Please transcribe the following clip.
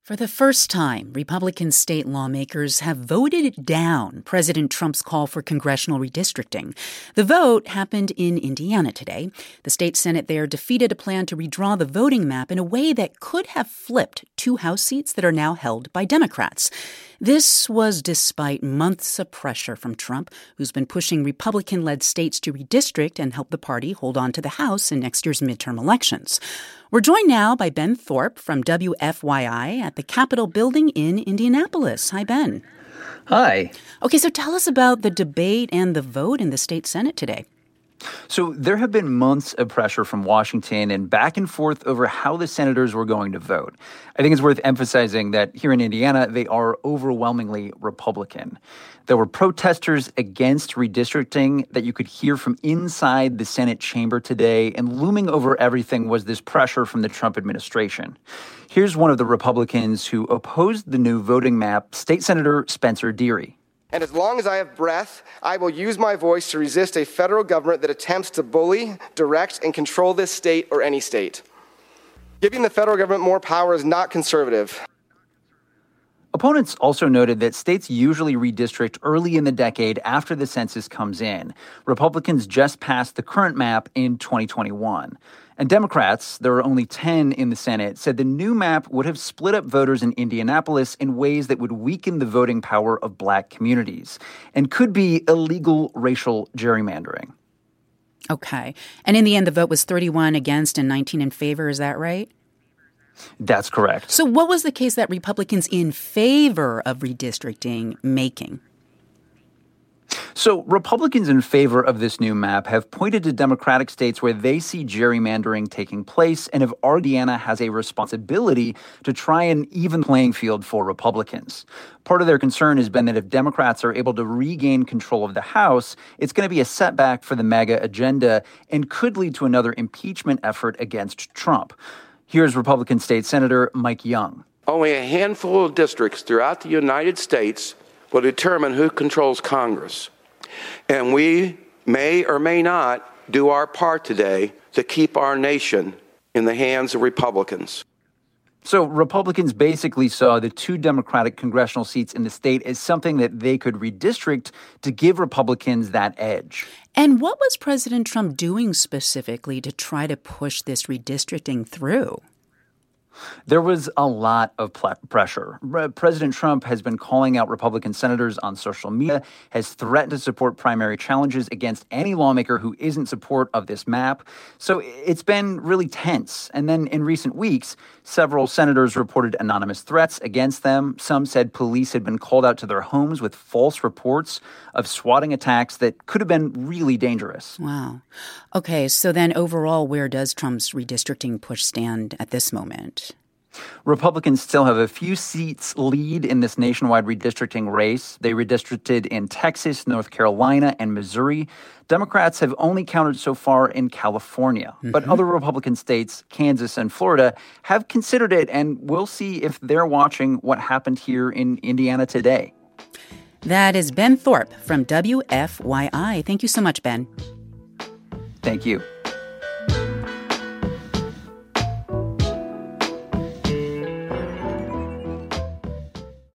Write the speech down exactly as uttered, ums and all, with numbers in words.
For the first time, Republican state lawmakers have voted down President Trump's call for congressional redistricting. The vote happened in Indiana today. The state Senate there defeated a plan to redraw the voting map in a way that could have flipped two House seats that are now held by Democrats. This was despite months of pressure from Trump, who's been pushing Republican-led states to redistrict and help the party hold on to the House in next year's midterm elections. We're joined now by Ben Thorpe from W F Y I at the Capitol building in Indianapolis. Hi, Ben. Hi. Okay, so tell us about the debate and the vote in the state Senate today. So there have been months of pressure from Washington and back and forth over how the senators were going to vote. I think it's worth emphasizing that here in Indiana, they are overwhelmingly Republican. There were protesters against redistricting that you could hear from inside the Senate chamber today, and looming over everything was this pressure from the Trump administration. Here's one of the Republicans who opposed the new voting map, State Senator Spencer Deery. And as long as I have breath, I will use my voice to resist a federal government that attempts to bully, direct, and control this state or any state. Giving the federal government more power is not conservative. Opponents also noted that states usually redistrict early in the decade after the census comes in. Republicans just passed the current map in twenty twenty-one. And Democrats, there are only ten in the Senate, said the new map would have split up voters in Indianapolis in ways that would weaken the voting power of black communities and could be illegal racial gerrymandering. Okay. And in the end, the vote was thirty-one against and nineteen in favor. Is that right? That's correct. So what was the case that Republicans in favor of redistricting making? So Republicans in favor of this new map have pointed to Democratic states where they see gerrymandering taking place and have argued Indiana has a responsibility to try and even playing field for Republicans. Part of their concern has been that if Democrats are able to regain control of the House, it's going to be a setback for the MAGA agenda and could lead to another impeachment effort against Trump. Here's Republican State Senator Mike Young. Only a handful of districts throughout the United States will determine who controls Congress. And we may or may not do our part today to keep our nation in the hands of Republicans. So Republicans basically saw the two Democratic congressional seats in the state as something that they could redistrict to give Republicans that edge. And what was President Trump doing specifically to try to push this redistricting through? There was a lot of pl- pressure. President Trump has been calling out Republican senators on social media, has threatened to support primary challenges against any lawmaker who isn't in support of this map. So it's been really tense. And then in recent weeks, several senators reported anonymous threats against them. Some said police had been called out to their homes with false reports of swatting attacks that could have been really dangerous. Wow. Okay, so then overall, where does Trump's redistricting push stand at this moment? Republicans still have a few seats lead in this nationwide redistricting race. They redistricted in Texas, North Carolina, and Missouri. Democrats have only counted so far in California. Mm-hmm. But other Republican states, Kansas and Florida, have considered it, and we'll see if they're watching what happened here in Indiana today. That is Ben Thorpe from W F Y I. Thank you so much, Ben. Thank you.